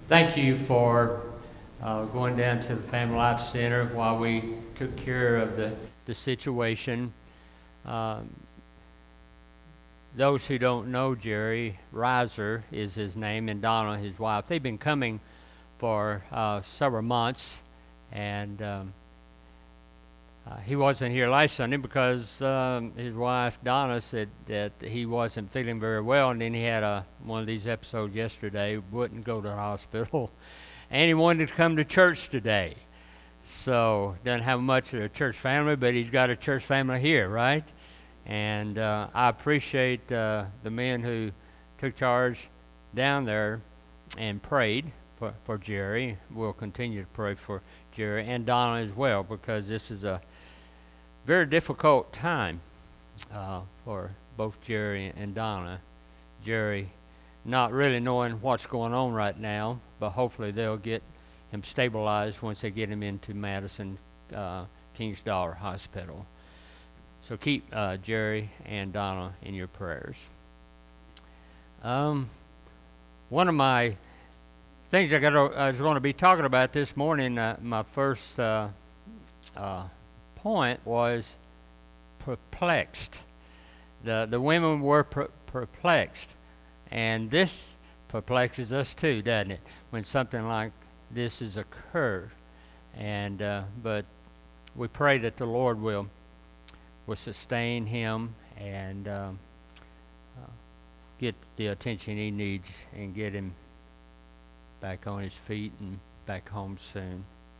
Thank you for going down to the Family Life Center while we took care of the situation. Um, those who don't know Jerry, Reiser is his name, and Donna, his wife. They've been coming for several months, and he wasn't here last Sunday because his wife, Donna, said that he wasn't feeling very well, and then he had one of these episodes yesterday, wouldn't go to the hospital, and he wanted to come to church today. So, doesn't have much of a church family, but he's got a church family here, right? And I appreciate the men who took charge down there and prayed for Jerry. We'll continue to pray for Jerry and Donna as well, because this is a very difficult time for both Jerry and Donna. Jerry not really knowing what's going on right now, but hopefully they'll get him stabilized once they get him into Madison King's Daughter Hospital. So keep Jerry and Donna in your prayers. One of my things I was going to be talking about this morning, my first point was perplexed. The women were perplexed, and this perplexes us too, doesn't it? When something like this has occurred, and but we pray that the Lord will sustain him and get the attention he needs and get him back on his feet and back home soon.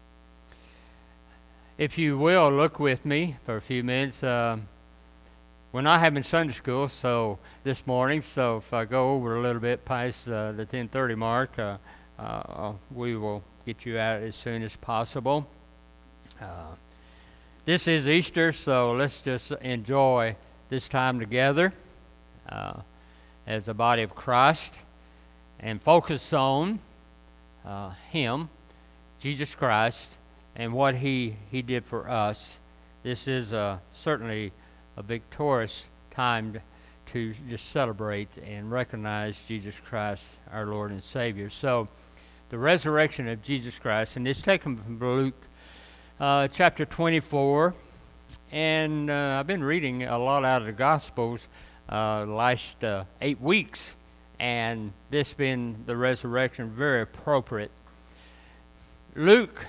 If you will, look with me for a few minutes. We're not having Sunday school this morning, so if I go over a little bit past the 10:30 mark, we will get you out as soon as possible. This is Easter, so let's just enjoy this time together as a body of Christ and focus on Him, Jesus Christ, and what He did for us. This is certainly a victorious time to just celebrate and recognize Jesus Christ, our Lord and Savior. So, the resurrection of Jesus Christ, and it's taken from Luke chapter 24, and I've been reading a lot out of the Gospels the last 8 weeks, and this being the resurrection, very appropriate. Luke,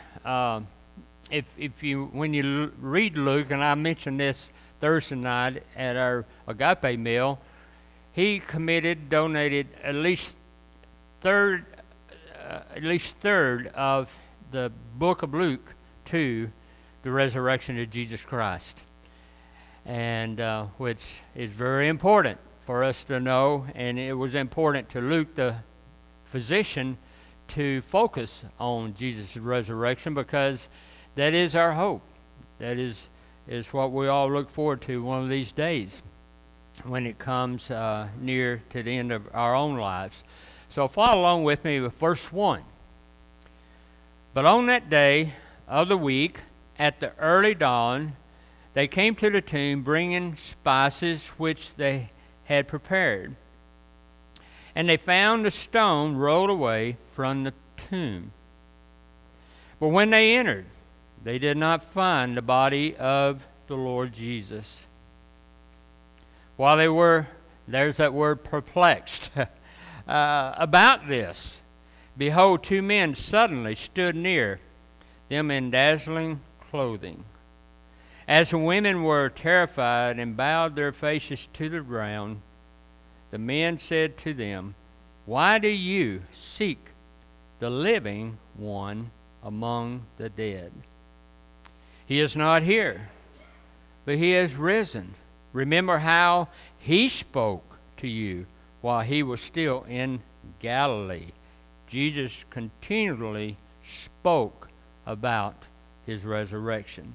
when you read Luke, and I mentioned this Thursday night at our agape meal, he donated at least third of the book of Luke to the resurrection of Jesus Christ, and which is very important for us to know, and it was important to Luke, the physician, to focus on Jesus' resurrection, because that is our hope. That is what we all look forward to one of these days when it comes near to the end of our own lives. So follow along with me with verse 1. But on that day of the week, at the early dawn, they came to the tomb, bringing spices which they had prepared. And they found the stone rolled away from the tomb. But when they entered, they did not find the body of the Lord Jesus. While they were, there's that word, perplexed, about this, behold, two men suddenly stood near them in dazzling clothing. As the women were terrified and bowed their faces to the ground, the men said to them, "Why do you seek the living one among the dead? He is not here, but he has risen. Remember how he spoke to you while he was still in Galilee." Jesus continually spoke about his resurrection.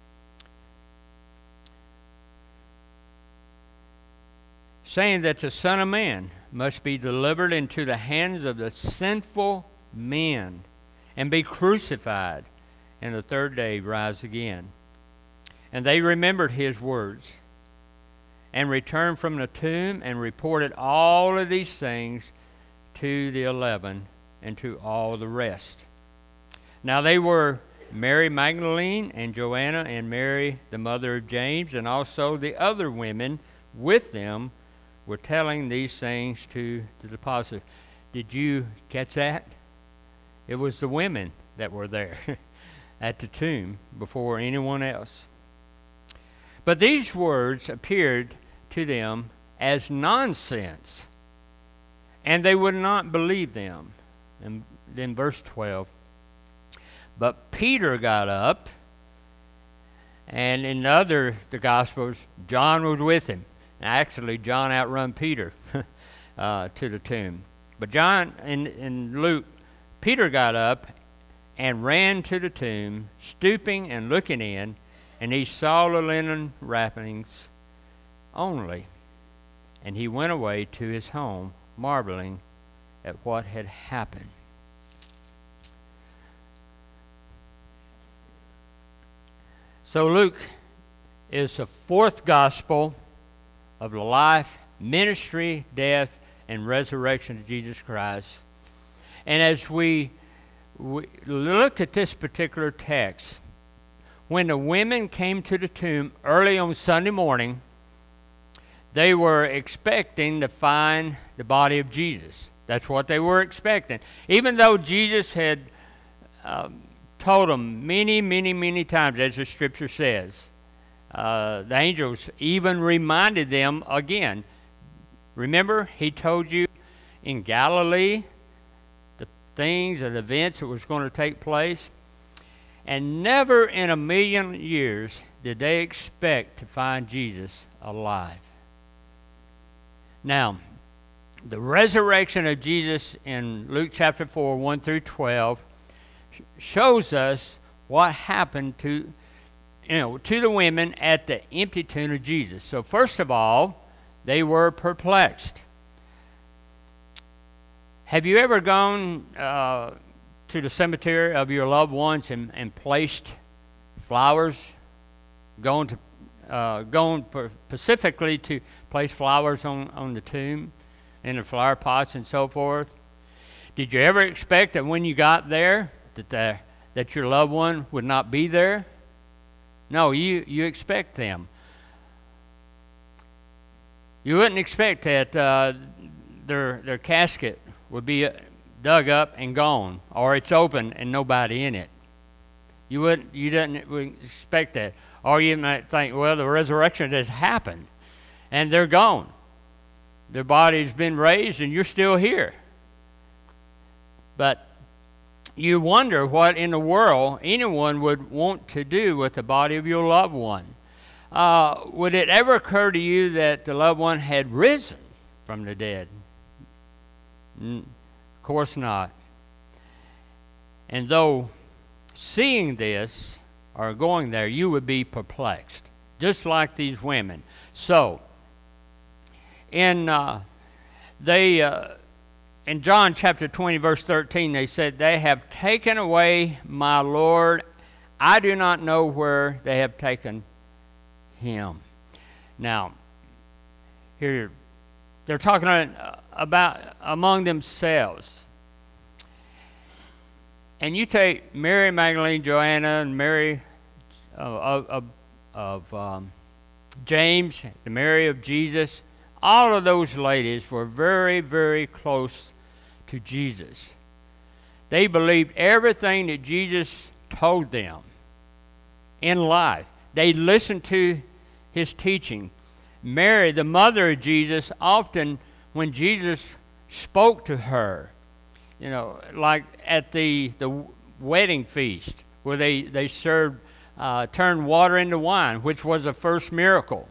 Saying that the Son of Man must be delivered into the hands of the sinful men and be crucified, and the third day rise again. And they remembered his words and returned from the tomb and reported all of these things to the 11 and to all the rest. Now they were Mary Magdalene and Joanna and Mary, the mother of James, and also the other women with them were telling these things to the apostles. Did you catch that? It was the women that were there at the tomb before anyone else. But these words appeared to them as nonsense, and they would not believe them. And then verse 12. But Peter got up, and in the Gospels, John was with him. Actually, John outrun Peter to the tomb. But John, in Luke, Peter got up and ran to the tomb, stooping and looking in, and he saw the linen wrappings only. And he went away to his home, marveling at what had happened. So Luke is the fourth gospel of the life, ministry, death, and resurrection of Jesus Christ. And as we look at this particular text, when the women came to the tomb early on Sunday morning, they were expecting to find the body of Jesus. That's what they were expecting. Even though Jesus had told them many times, as the scripture says, the angels even reminded them again. Remember, he told you in Galilee the things and events that was going to take place. And never in a million years did they expect to find Jesus alive. Now, the resurrection of Jesus in Luke chapter 4, 1 through 12, shows us what happened to the women at the empty tomb of Jesus. So first of all, they were perplexed. Have you ever gone to the cemetery of your loved ones and placed flowers, going specifically to place flowers on the tomb, in the flower pots and so forth? Did you ever expect that when you got there that your loved one would not be there? No, you expect them. You wouldn't expect that their casket would be dug up and gone, or it's open and nobody in it. You didn't expect that. Or you might think, well, the resurrection has happened, and they're gone. Their body's been raised, and you're still here. But you wonder what in the world anyone would want to do with the body of your loved one. Would it ever occur to you that the loved one had risen from the dead? Of course not. And though seeing this or going there, you would be perplexed, just like these women. So, in John chapter 20, verse 13, they said, "They have taken away my Lord. I do not know where they have taken him." Now, here they're talking about among themselves. And you take Mary Magdalene, Joanna, and Mary of James, the Mary of Jesus. All of those ladies were very, very close to Jesus. They believed everything that Jesus told them in life. They listened to his teaching. Mary, the mother of Jesus, often when Jesus spoke to her, like at the wedding feast where they served, turned water into wine, which was the first miracle.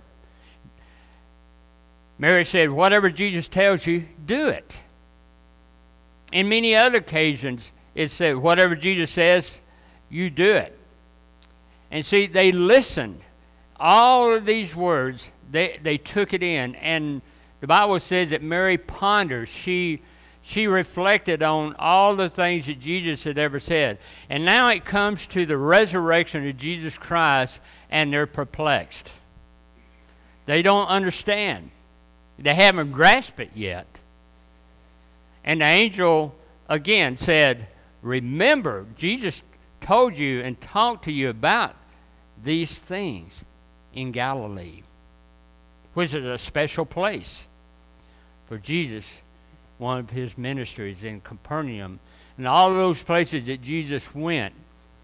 Mary said, whatever Jesus tells you, do it. In many other occasions, it said, whatever Jesus says, you do it. And see, they listened. All of these words, they took it in. And the Bible says that Mary pondered. She reflected on all the things that Jesus had ever said. And now it comes to the resurrection of Jesus Christ, and they're perplexed. They don't understand. They haven't grasped it yet. And the angel again said, remember, Jesus told you and talked to you about these things in Galilee, which is a special place for Jesus, one of his ministries in Capernaum, and all those places that Jesus went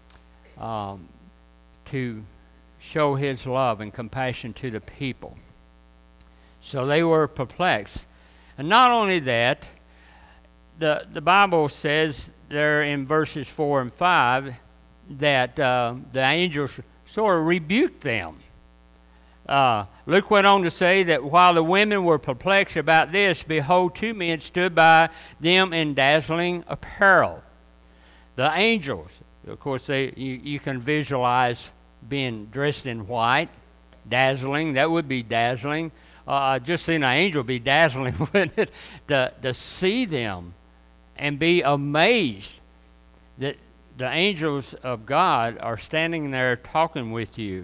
to show his love and compassion to the people. So they were perplexed. And not only that, the Bible says there in verses 4 and 5 that the angels sort of rebuked them. Luke went on to say that while the women were perplexed about this, behold, two men stood by them in dazzling apparel. The angels, of course, you can visualize being dressed in white, dazzling. That would be dazzling. Just seeing an angel be dazzling, wouldn't it? To see them and be amazed that the angels of God are standing there talking with you.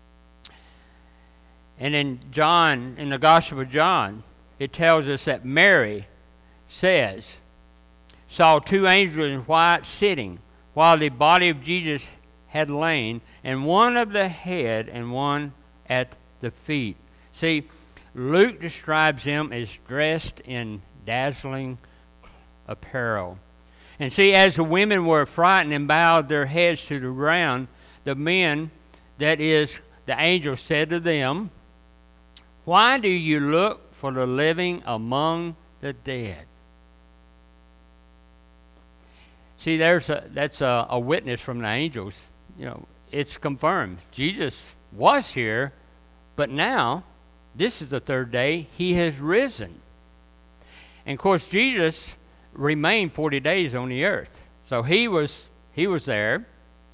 And in the Gospel of John, it tells us that Mary saw two angels in white sitting, while the body of Jesus had lain, and one at the head and one at the feet. See, Luke describes him as dressed in dazzling apparel. And see, as the women were frightened and bowed their heads to the ground, the men, that is, the angel said to them, why do you look for the living among the dead? See, that's a witness from the angels. You know, it's confirmed. Jesus was here, but now, this is the third day, he has risen. And of course, Jesus remained 40 days on the earth. So he was there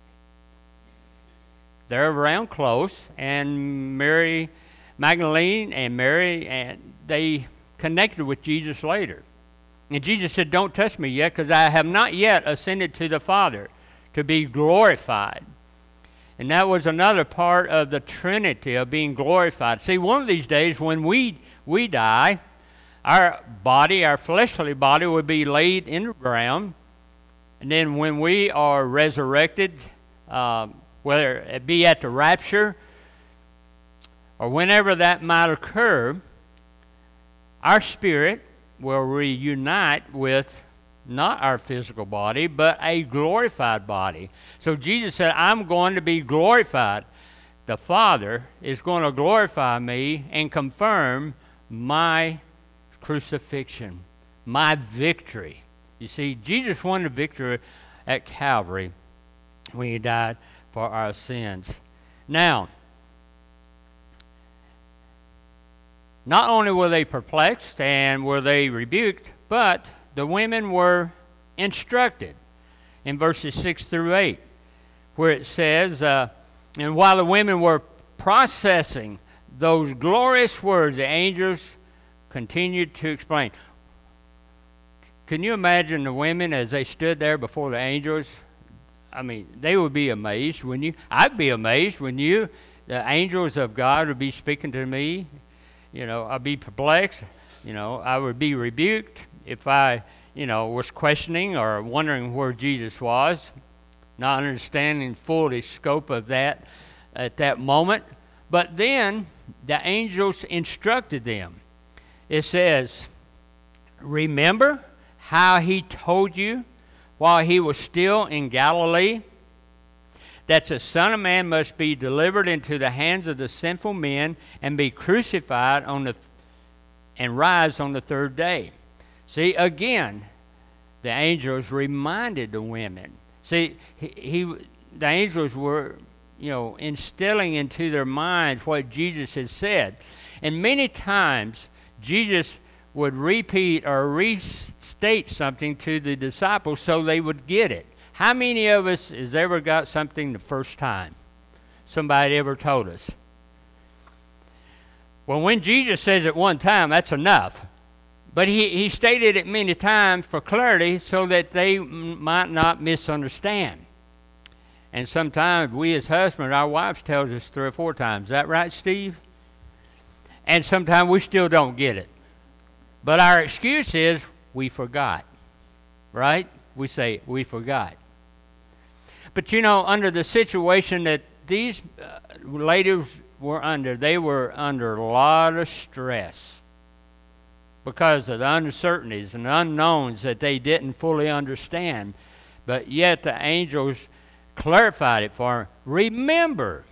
around close, and Mary Magdalene and Mary, and they connected with Jesus later. And Jesus said, don't touch me yet, because I have not yet ascended to the Father to be glorified. And that was another part of the Trinity of being glorified. See, one of these days when we die, our body, our fleshly body, will be laid in the ground. And then when we are resurrected, whether it be at the rapture or whenever that might occur, our spirit will reunite with not our physical body, but a glorified body. So Jesus said, I'm going to be glorified. The Father is going to glorify me and confirm my crucifixion, my victory. You see, Jesus won the victory at Calvary when he died for our sins. Now, not only were they perplexed and were they rebuked, but the women were instructed in verses 6 through 8, where it says, and while the women were processing those glorious words, the angels continued to explain. Can you imagine the women as they stood there before the angels? I mean, they would be amazed, wouldn't you? I'd be amazed when the angels of God would be speaking to me. You know, I'd be perplexed. You know, I would be rebuked if I, was questioning or wondering where Jesus was, not understanding fully the scope of that at that moment. But then the angels instructed them. It says, remember how he told you while he was still in Galilee, that the Son of Man must be delivered into the hands of the sinful men and be crucified and rise on the third day. See, again, the angels reminded the women. See, the angels were, instilling into their minds what Jesus had said. And many times, Jesus would repeat or restate something to the disciples so they would get it. How many of us has ever got something the first time somebody ever told us? Well, when Jesus says it one time, that's enough. But he stated it many times for clarity so that they might not misunderstand. And sometimes we as husbands, our wives tells us 3 or 4 times. Is that right, Steve? And sometimes we still don't get it. But our excuse is we forgot, right? we say we forgot. But you know, under the situation that these ladies were under, they were under a lot of stress because of the uncertainties and unknowns that they didn't fully understand. But yet the angels clarified it for them. Remember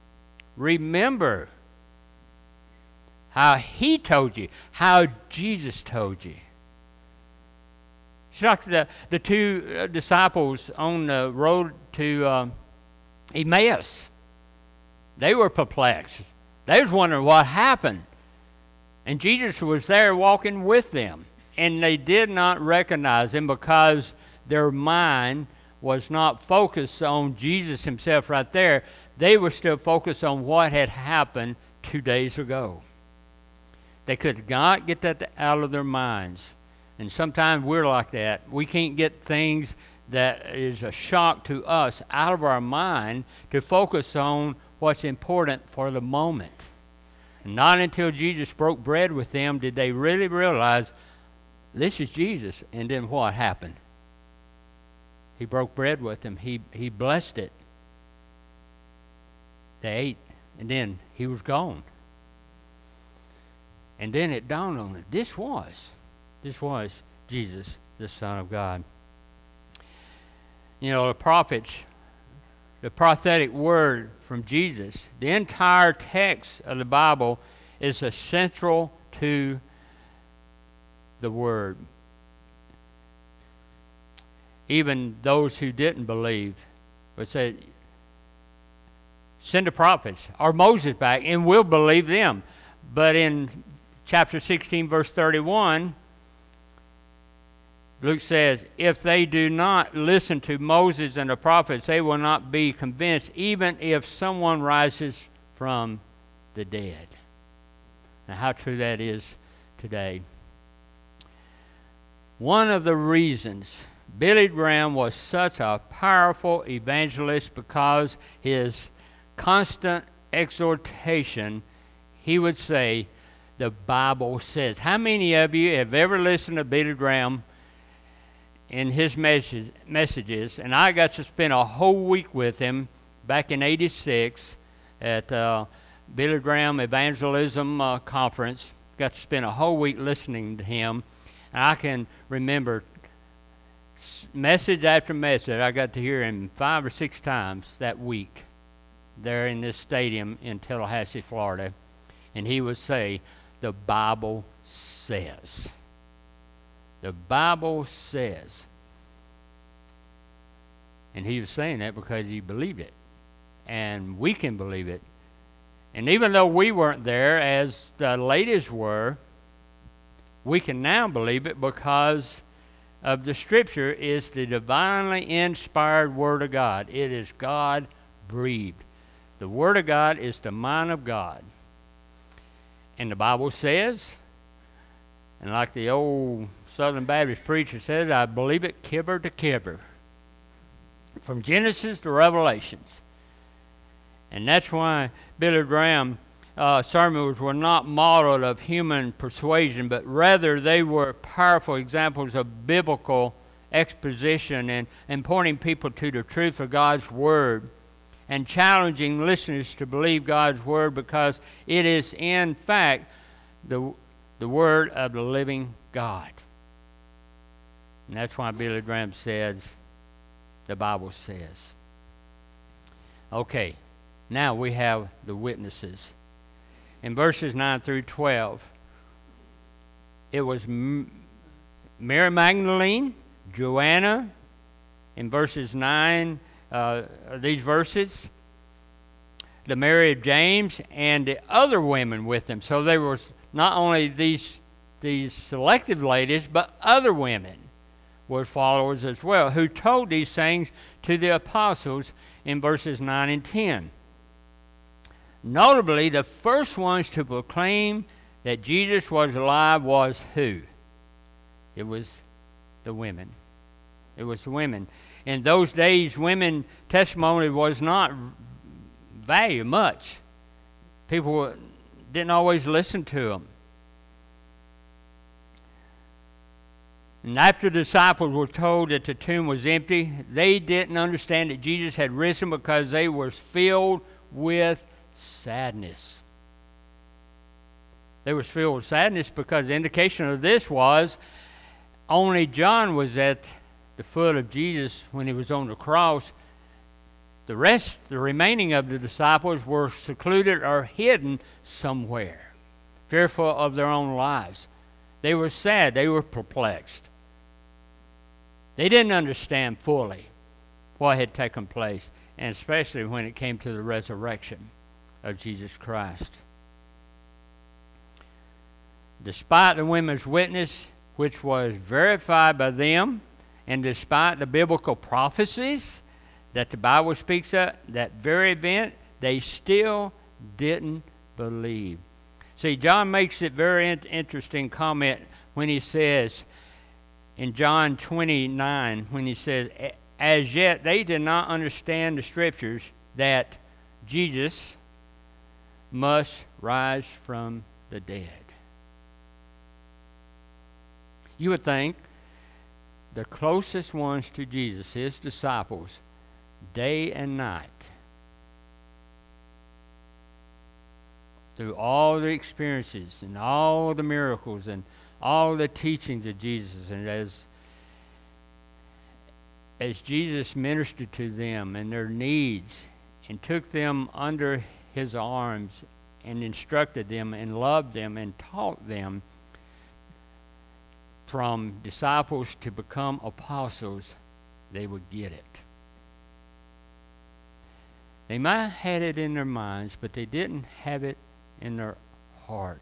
how he told you, how Jesus told you. It's like the two disciples on the road to Emmaus. They were perplexed. They was wondering what happened. And Jesus was there walking with them. And they did not recognize him because their mind was not focused on Jesus himself right there. They were still focused on what had happened 2 days ago. They could not get that out of their minds. And sometimes we're like that. We can't get things that is a shock to us out of our mind to focus on what's important for the moment. And not until Jesus broke bread with them did they really realize this is Jesus. And then what happened? He broke bread with them. He blessed it. They ate, and then he was gone. And then it dawned on them, this was Jesus, the Son of God. You know, the prophets, the prophetic word from Jesus, the entire text of the Bible is essential to the Word. Even those who didn't believe would say, send the prophets or Moses back and we'll believe them. But in chapter 16, verse 31, Luke says, if they do not listen to Moses and the prophets, they will not be convinced, even if someone rises from the dead. Now, how true that is today. One of the reasons Billy Graham was such a powerful evangelist because his constant exhortation, he would say, the Bible says. How many of you have ever listened to Billy Graham in his messages? And I got to spend a whole week with him back in '86 at Billy Graham Evangelism Conference. Got to spend a whole week listening to him. And I can remember message after message. I got to hear him 5 or 6 times that week there in this stadium in Tallahassee, Florida. And he would say, the Bible says. The Bible says. And he was saying that because he believed it. And we can believe it. And even though we weren't there as the ladies were, we can now believe it because of the Scripture is the divinely inspired Word of God. It is God-breathed. The Word of God is the mind of God. And the Bible says, and like the old Southern Baptist preacher said, I believe it kiver to kiver. From Genesis to Revelations. And that's why Billy Graham sermons were not modeled of human persuasion, but rather they were powerful examples of biblical exposition and pointing people to the truth of God's Word and challenging listeners to believe God's Word because it is in fact the Word of the living God. And that's why Billy Graham says, the Bible says. Okay, now we have the witnesses. In verses 9 through 12, it was Mary Magdalene, Joanna, in verses 9, these verses, the Mary of James, and the other women with them. So there was not only these selected ladies, but other women were followers as well, who told these things to the apostles in verses 9 and 10. Notably, the first ones to proclaim that Jesus was alive was who? It was the women. It was the women. In those days, women testimony was not valued much. People didn't always listen to them. And after the disciples were told that the tomb was empty, they didn't understand that Jesus had risen because they were filled with sadness. They were filled with sadness because the indication of this was only John was at the foot of Jesus when he was on the cross. The remaining of the disciples were secluded or hidden somewhere, fearful of their own lives. They were sad. They were perplexed. They didn't understand fully what had taken place, and especially when it came to the resurrection of Jesus Christ. Despite the women's witness, which was verified by them, and despite the biblical prophecies that the Bible speaks of, that very event, they still didn't believe. See, John makes it very interesting comment when he says, in John 29, when he says, as yet they did not understand the scriptures that Jesus must rise from the dead. You would think the closest ones to Jesus, his disciples, day and night, through all the experiences and all the miracles and all the teachings of Jesus, and as Jesus ministered to them and their needs and took them under his arms and instructed them and loved them and taught them from disciples to become apostles, they would get it. They might have had it in their minds, but they didn't have it in their heart.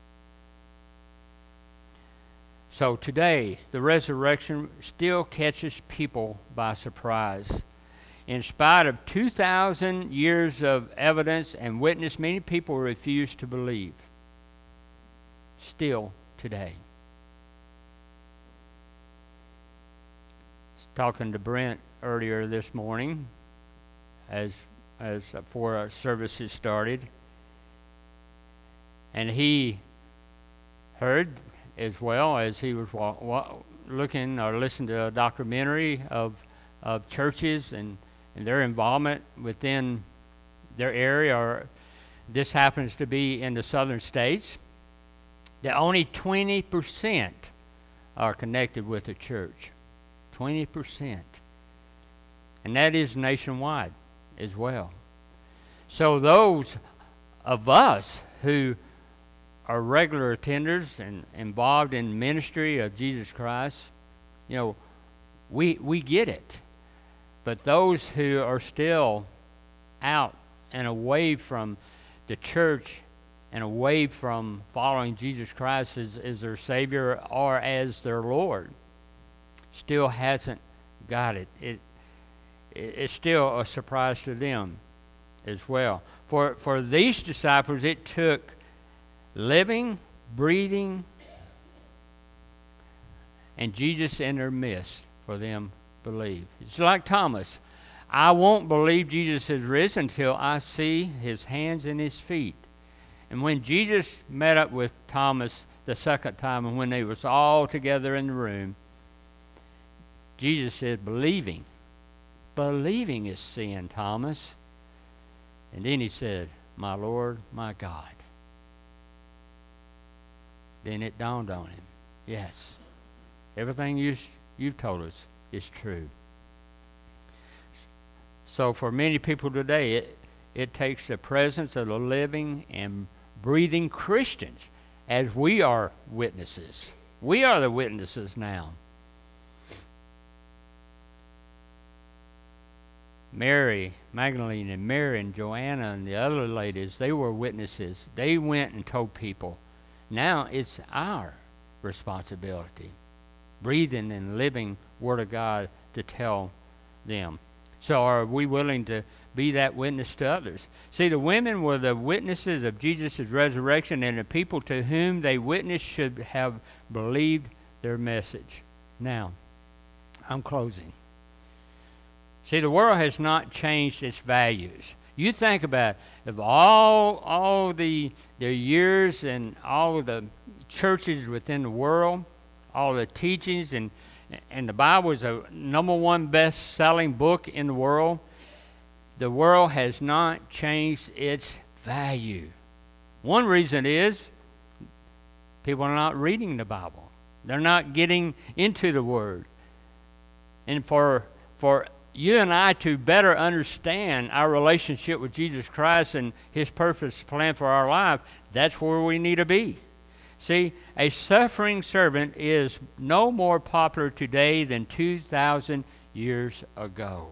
So today, the resurrection still catches people by surprise. In spite of 2,000 years of evidence and witness, many people refuse to believe. Still today. I was talking to Brent earlier this morning as before our services started, and he heard, as well as he was looking or listening to a documentary of churches and their involvement within their area, or this happens to be in the southern states, that only 20% are connected with the church. 20%. And that is nationwide as well. So those of us who are regular attenders and involved in ministry of Jesus Christ, we get it. But those who are still out and away from the church and away from following Jesus Christ as their Savior or as their Lord still hasn't got it. It's still a surprise to them as well. For these disciples, it took living, breathing, and Jesus in their midst for them to believe. It's like Thomas. I won't believe Jesus is risen until I see his hands and his feet. And when Jesus met up with Thomas the second time, and when they was all together in the room, Jesus said, believing is sin, Thomas. And then he said, my Lord, my God. Then it dawned on him, yes, everything you've told us is true. So for many people today, it takes the presence of the living and breathing Christians as we are witnesses. We are the witnesses now. Mary Magdalene and Mary and Joanna and the other ladies, they were witnesses. They went and told people. Now it's our responsibility, breathing and living Word of God, to tell them. So are we willing to be that witness to others? See, the women were the witnesses of Jesus' resurrection, and the people to whom they witnessed should have believed their message. Now, I'm closing. See, the world has not changed its values. You think about it, of all the years and all of the churches within the world, all the teachings, and the Bible is a #1 best-selling book in the world, the world has not changed its value. One reason is people are not reading the Bible. They're not getting into the Word. And for you and I to better understand our relationship with Jesus Christ and His purpose plan for our life, that's where we need to be. See, a suffering servant is no more popular today than 2,000 years ago.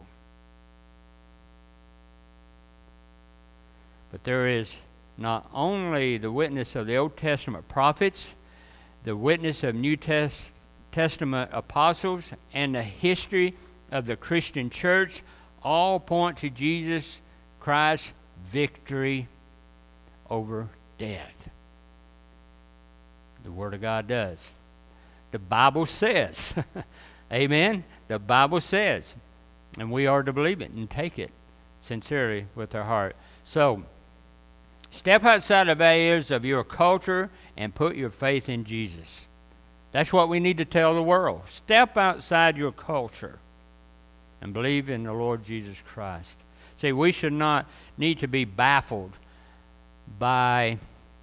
But there is not only the witness of the Old Testament prophets, the witness of New Testament apostles, and the history of the Christian church all point to Jesus Christ's victory over death. The Word of God does. The Bible says. Amen? The Bible says. And we are to believe it and take it sincerely with our heart. So, step outside the barriers of your culture and put your faith in Jesus. That's what we need to tell the world. Step outside your culture and believe in the Lord Jesus Christ. See, we should not need to be baffled by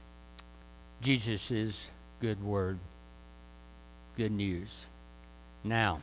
Jesus' good word, good news. Now,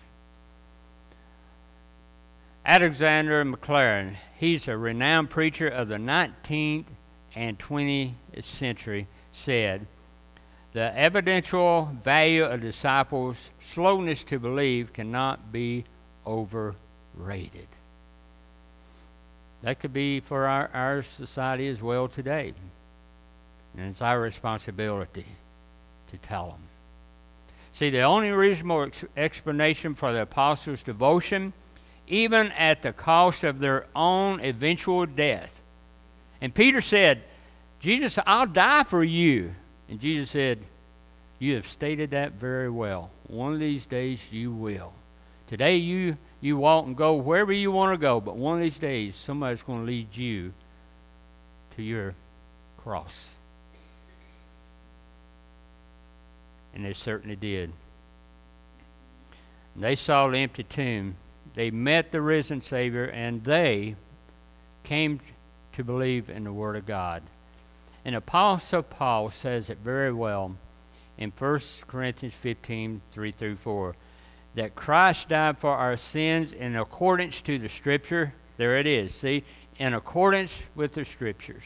Alexander Maclaren, he's a renowned preacher of the 19th and 20th century, said, "The evidential value of disciples' slowness to believe cannot be overrated." That could be for our society as well today. And it's our responsibility to tell them. See, the only reasonable explanation for the apostles' devotion, even at the cost of their own eventual death. And Peter said, "Jesus, I'll die for you." And Jesus said, "You have stated that very well. One of these days you will. Today you walk and go wherever you want to go, but one of these days somebody's going to lead you to your cross." And they certainly did. They saw the empty tomb. They met the risen Savior, and they came to believe in the Word of God. And Apostle Paul says it very well in 1 Corinthians 15, 3-4, that Christ died for our sins in accordance to the Scripture. There it is, see? In accordance with the Scriptures.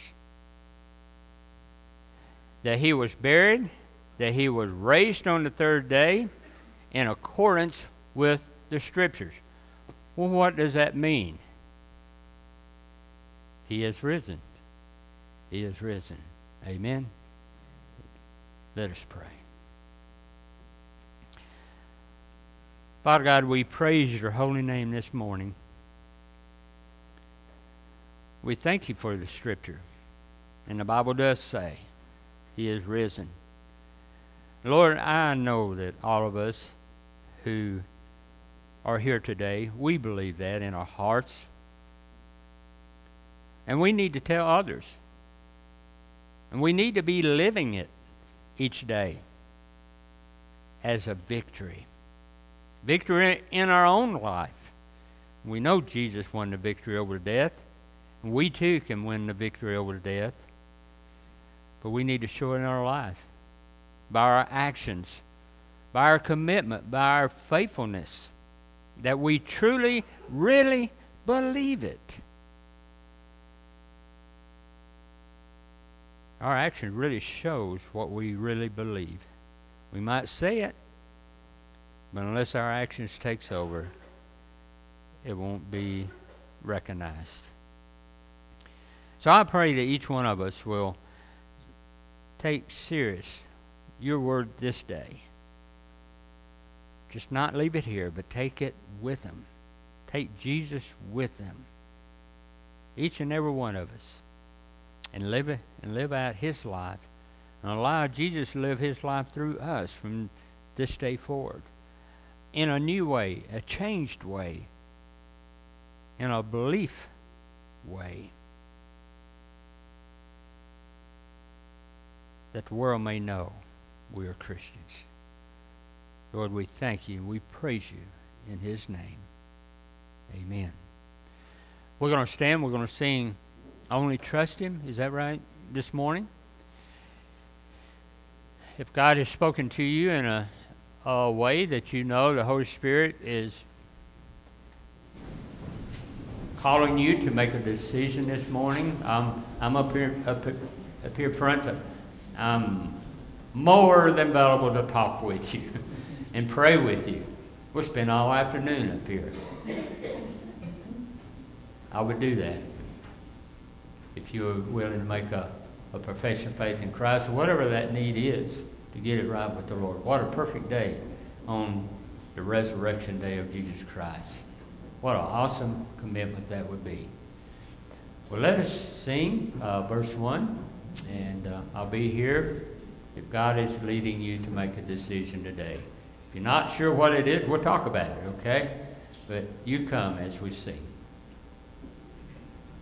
That He was buried, that He was raised on the third day in accordance with the Scriptures. Well, what does that mean? He is risen. He is risen. Amen? Let us pray. Father God, we praise your holy name this morning. We thank you for the Scripture. And the Bible does say, He is risen. Lord, I know that all of us who are here today, we believe that in our hearts. And we need to tell others. And we need to be living it each day as a victory. Victory in our own life. We know Jesus won the victory over death. And we too can win the victory over death. But we need to show it in our life. By our actions. By our commitment. By our faithfulness. That we truly, really believe it. Our action really shows what we really believe. We might say it, but unless our actions takes over, it won't be recognized. So I pray that each one of us will take serious your word this day. Just not leave it here, but take it with them. Take Jesus with them. Each and every one of us. And live out His life. And allow Jesus to live His life through us from this day forward. In a new way, a changed way. In a belief way. That the world may know we are Christians. Lord, we thank you. We praise you in his name. Amen. We're going to stand. We're going to sing Only Trust Him. Is that right this morning? If God has spoken to you in a way that you know the Holy Spirit is calling you to make a decision this morning, I'm up here front. I'm more than available to talk with you and pray with you. We'll spend all afternoon up here. I would do that if you were willing to make a profession of faith in Christ, or whatever that need is to get it right with the Lord. What a perfect day on the resurrection day of Jesus Christ. What an awesome commitment that would be. Well, let us sing verse 1, and I'll be here if God is leading you to make a decision today. If you're not sure what it is, we'll talk about it, okay? But you come as we sing.